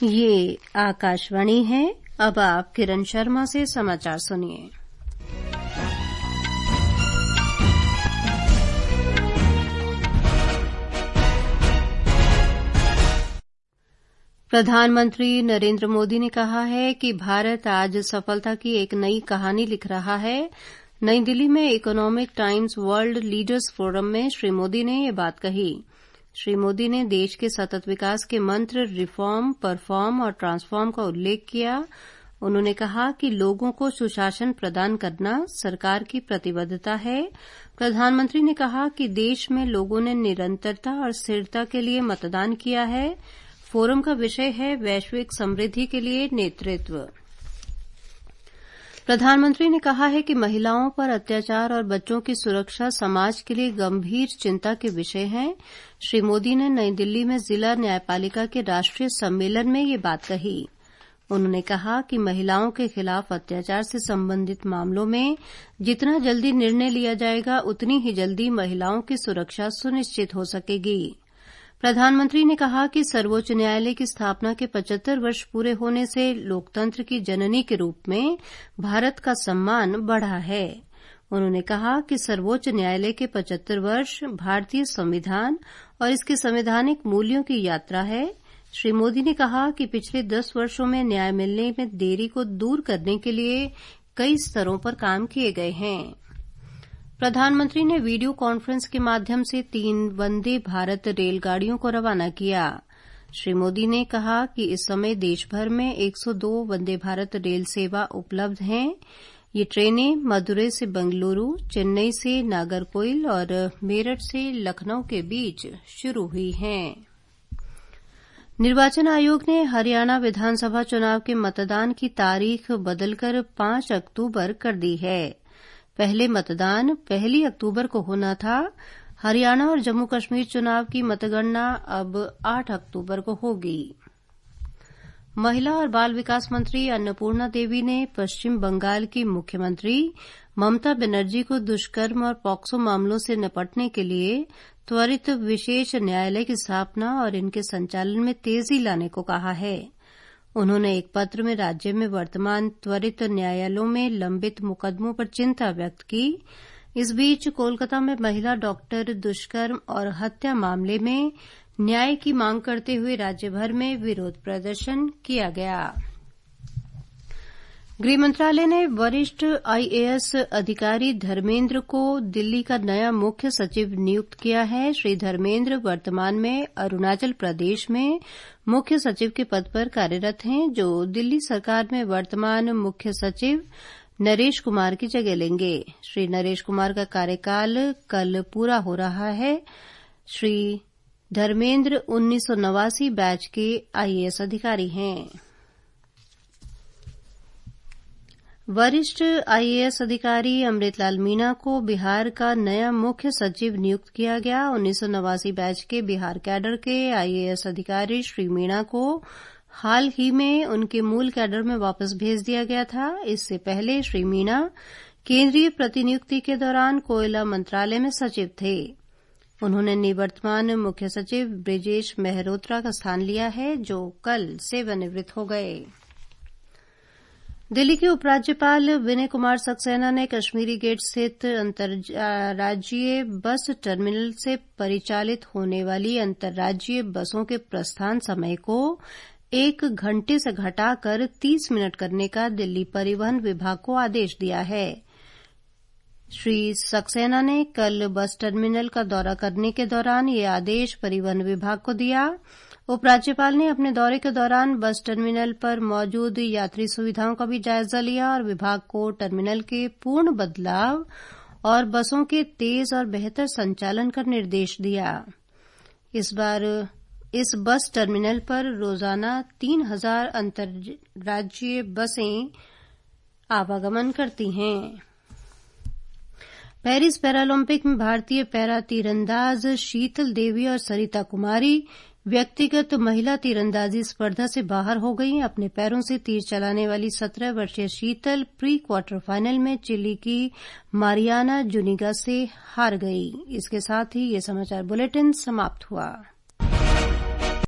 ये आकाशवाणी है। अब आप किरण शर्मा से समाचार सुनिए। प्रधानमंत्री नरेंद्र मोदी ने कहा है कि भारत आज सफलता की एक नई कहानी लिख रहा है। नई दिल्ली में economic times world leaders forum में श्री मोदी ने ये बात कही। श्री मोदी ने देश के सतत विकास के मंत्र रिफॉर्म, परफॉर्म और ट्रांसफॉर्म का उल्लेख किया। उन्होंने कहा कि लोगों को सुशासन प्रदान करना सरकार की प्रतिबद्धता है। प्रधानमंत्री ने कहा कि देश में लोगों ने निरंतरता और स्थिरता के लिए मतदान किया है। फोरम का विषय है वैश्विक समृद्धि के लिए नेतृत्व। प्रधानमंत्री ने कहा है कि महिलाओं पर अत्याचार और बच्चों की सुरक्षा समाज के लिए गंभीर चिंता के विषय हैं। श्री मोदी ने नई दिल्ली में जिला न्यायपालिका के राष्ट्रीय सम्मेलन में ये बात कही। उन्होंने कहा कि महिलाओं के खिलाफ अत्याचार से संबंधित मामलों में जितना जल्दी निर्णय लिया जाएगा, उतनी ही जल्दी महिलाओं की सुरक्षा सुनिश्चित हो सकेगी। प्रधानमंत्री ने कहा कि सर्वोच्च न्यायालय की स्थापना के 75 वर्ष पूरे होने से लोकतंत्र की जननी के रूप में भारत का सम्मान बढ़ा है। उन्होंने कहा कि सर्वोच्च न्यायालय के 75 वर्ष भारतीय संविधान और इसके संवैधानिक मूल्यों की यात्रा है। श्री मोदी ने कहा कि पिछले 10 वर्षों में न्याय मिलने में देरी को दूर करने के लिए कई स्तरों पर काम किए गए हैं। प्रधानमंत्री ने वीडियो कॉन्फ्रेंस के माध्यम से 3 वंदे भारत रेलगाड़ियों को रवाना किया। श्री मोदी ने कहा कि इस समय देश भर में 102 वंदे भारत रेल सेवा उपलब्ध हैं। ये ट्रेनें मदुरै से बंगलुरु, चेन्नई से नागरकोइल और मेरठ से लखनऊ के बीच शुरू हुई हैं। निर्वाचन आयोग ने हरियाणा विधानसभा चुनाव के मतदान की तारीख बदलकर 5 अक्टूबर कर दी है। पहले मतदान 1 अक्टूबर को होना था। हरियाणा और जम्मू कश्मीर चुनाव की मतगणना अब 8 अक्टूबर को होगी। महिला और बाल विकास मंत्री अन्नपूर्णा देवी ने पश्चिम बंगाल की मुख्यमंत्री ममता बनर्जी को दुष्कर्म और पॉक्सो मामलों से निपटने के लिए त्वरित विशेष न्यायालय की स्थापना और इनके संचालन में तेजी लाने को कहा है। उन्होंने एक पत्र में राज्य में वर्तमान त्वरित न्यायालयों में लंबित मुकदमों पर चिंता व्यक्त की। इस बीच कोलकाता में महिला डॉक्टर दुष्कर्म और हत्या मामले में न्याय की मांग करते हुए राज्य भर में विरोध प्रदर्शन किया गया। गृह मंत्रालय ने वरिष्ठ आईएएस अधिकारी धर्मेंद्र को दिल्ली का नया मुख्य सचिव नियुक्त किया है। श्री धर्मेंद्र वर्तमान में अरुणाचल प्रदेश में मुख्य सचिव के पद पर कार्यरत हैं, जो दिल्ली सरकार में वर्तमान मुख्य सचिव नरेश कुमार की जगह लेंगे। श्री नरेश कुमार का कार्यकाल कल पूरा हो रहा है। श्री धर्मेंद्र 1989 बैच के आईएएस अधिकारी हैं। वरिष्ठ आईएएस अधिकारी अमृतलाल मीणा को बिहार का नया मुख्य सचिव नियुक्त किया गया। 1989 बैच के बिहार कैडर के आईएएस अधिकारी श्री मीणा को हाल ही में उनके मूल कैडर में वापस भेज दिया गया था। इससे पहले श्री मीणा केंद्रीय प्रतिनियुक्ति के दौरान कोयला मंत्रालय में सचिव थे। उन्होंने निवर्तमान मुख्य सचिव ब्रिजेश मेहरोत्रा का स्थान लिया है, जो कल सेवानिवृत्त हो गए। दिल्ली के उपराज्यपाल विनय कुमार सक्सेना ने कश्मीरी गेट स्थित अंतर्राज्यीय बस टर्मिनल से परिचालित होने वाली अंतर्राज्यीय बसों के प्रस्थान समय को 1 घंटे से घटाकर 30 मिनट करने का दिल्ली परिवहन विभाग को आदेश दिया है। श्री सक्सेना ने कल बस टर्मिनल का दौरा करने के दौरान ये आदेश परिवहन विभाग को दिया। उपराज्यपाल ने अपने दौरे के दौरान बस टर्मिनल पर मौजूद यात्री सुविधाओं का भी जायजा लिया और विभाग को टर्मिनल के पूर्ण बदलाव और बसों के तेज और बेहतर संचालन का निर्देश दिया। इस बार इस बस टर्मिनल पर रोजाना 3000 अंतर्राज्यीय बसें आवागमन करती हैं। पेरिस पैरालंपिक में भारतीय पैरा तीरंदाज शीतल देवी और सरिता कुमारी व्यक्तिगत महिला तीरंदाजी स्पर्धा से बाहर हो गई। अपने पैरों से तीर चलाने वाली 17 वर्षीय शीतल प्री क्वार्टर फाइनल में चिली की मारियाना जुनिगा से हार गई। इसके साथ ही ये समाचार बुलेटिन समाप्त हुआ।